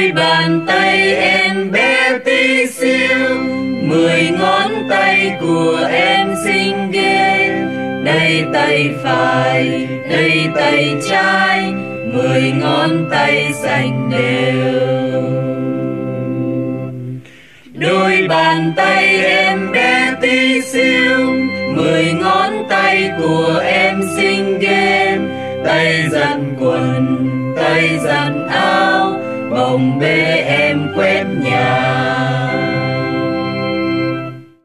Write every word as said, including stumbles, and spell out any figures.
Đôi bàn tay em bé tí xíu, mười ngón tay của em xinh ghê. Đây tay phải, đây tay trái, mười ngón tay xanh đều. Đôi bàn tay em bé tí xíu, mười ngón tay của em xinh ghê. Tay giặt quần, tay giặt áo, bồng bê em quét nhà.